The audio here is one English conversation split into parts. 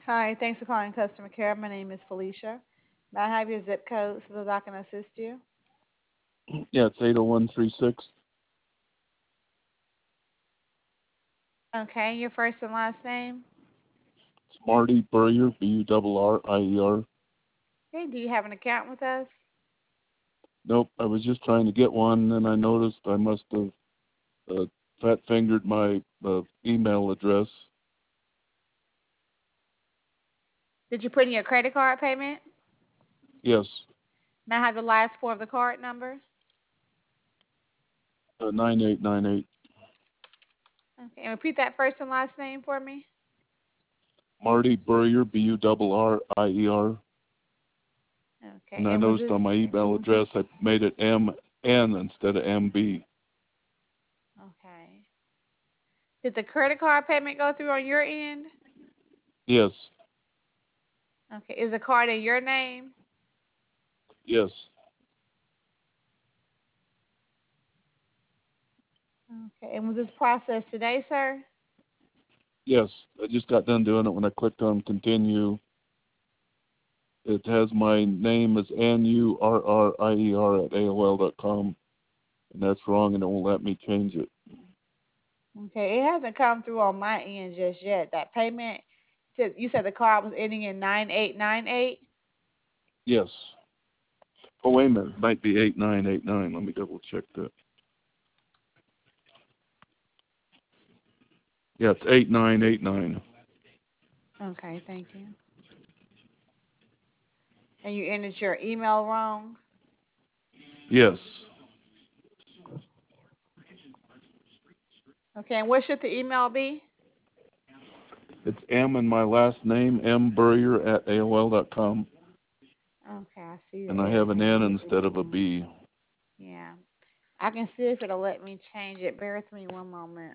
Hi, thanks for calling customer care. My name is Felicia. May I have your zip code so that I can assist you? Yeah, it's 80136. Okay, your first and last name? It's Marty Burrier, Burrier. Okay, do you have an account with us? Nope, I was just trying to get one, and I noticed I must have uh, fat fingered my email address. Did you put in your credit card payment? Yes, May I have the last four of the card number? 9898. Okay, and repeat that first and last name for me. Marty Burrier, Burrier. Okay, And I and was noticed this on my email address I made it MN instead of MB. okay? Did the credit card payment go through on your end? Yes, Okay, is the card in your name? yes, Okay, and was this processed today, sir? yes. I just got done doing it when I clicked on continue. It has my name as NURRIER at AOL.com, and that's wrong, and it won't let me change it. Okay, it hasn't come through on my end just yet. That payment, you said the card was ending in 9898. Yes. Oh, wait a minute. It might be 8989. Let me double check that. Yeah, it's 8989. Okay, thank you. And you entered your email wrong. Yes. Okay, and what should the email be? It's M and my last name, mburrier at AOL.com. Okay, I see And I it. have an N instead of a B. Yeah, I can see if it'll let me change it. Bear with me one moment.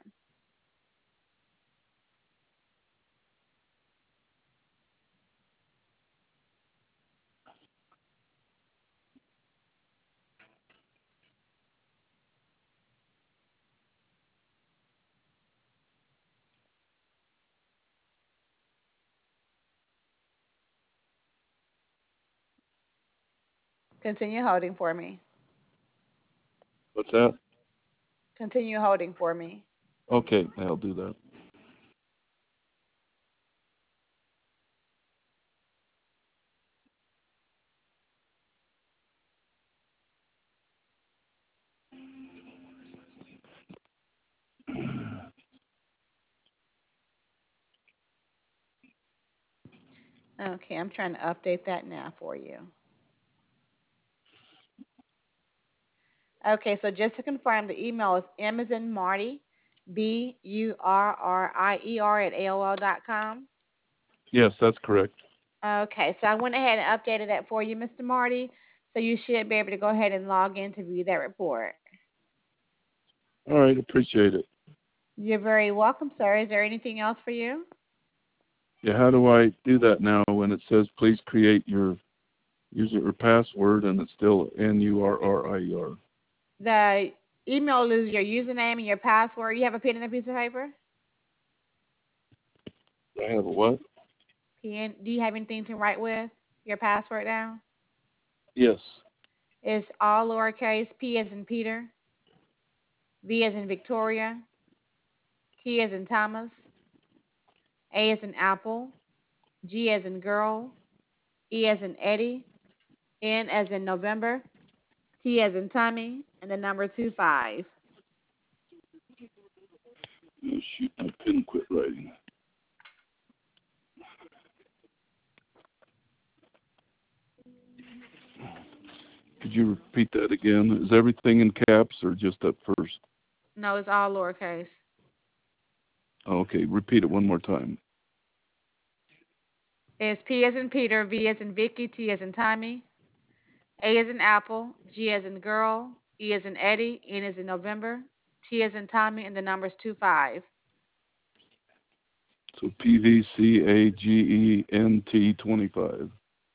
Continue holding for me. What's that? Continue holding for me. Okay, I'll do that. Okay, I'm trying to update that now for you. Okay, so just to confirm, the email is M as in Marty, BURRIER at AOL.com. Yes, that's correct. Okay, so I went ahead and updated that for you, Mr. Marty. So you should be able to go ahead and log in to view that report. All right, appreciate it. You're very welcome, sir. Is there anything else for you? Yeah, how do I do that now when it says please create your user or password and it's still NURRIER? The email is your username and your password. You have a pen and a piece of paper? I have a what? Pen. Do you have anything to write with? Your password down? Yes. It's all lowercase, P as in Peter, V as in Victoria, T as in Thomas, A as in Apple, G as in girl, E as in Eddie, N as in November, T as in Tommy, and the number 25. Oh, shoot, my pen quit writing. Could you repeat that again? Is everything in caps or just at first? No, it's all lowercase. Oh, okay, repeat it one more time. It's P as in Peter, V as in Vicky, T as in Tommy, A as in Apple, G as in girl, E as in Eddie, N as in November, T as in Tommy, and the number's 25. So PVCAGENT 25.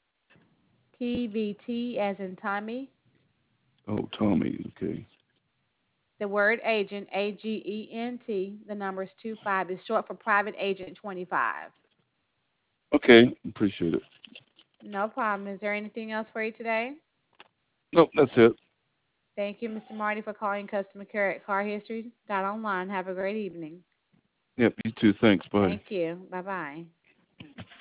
PVT as in Tommy, Oh, Tommy. Okay. the word agent, AGENT, the number's 25 is short for private agent 25. Okay, appreciate it. No problem. Is there anything else for you today? Nope, that's it. Thank you, Mr. Marty, for calling customer care at CarHistory.online. Have a great evening. Yep, you too. Thanks. Bye. Thank you. Bye bye.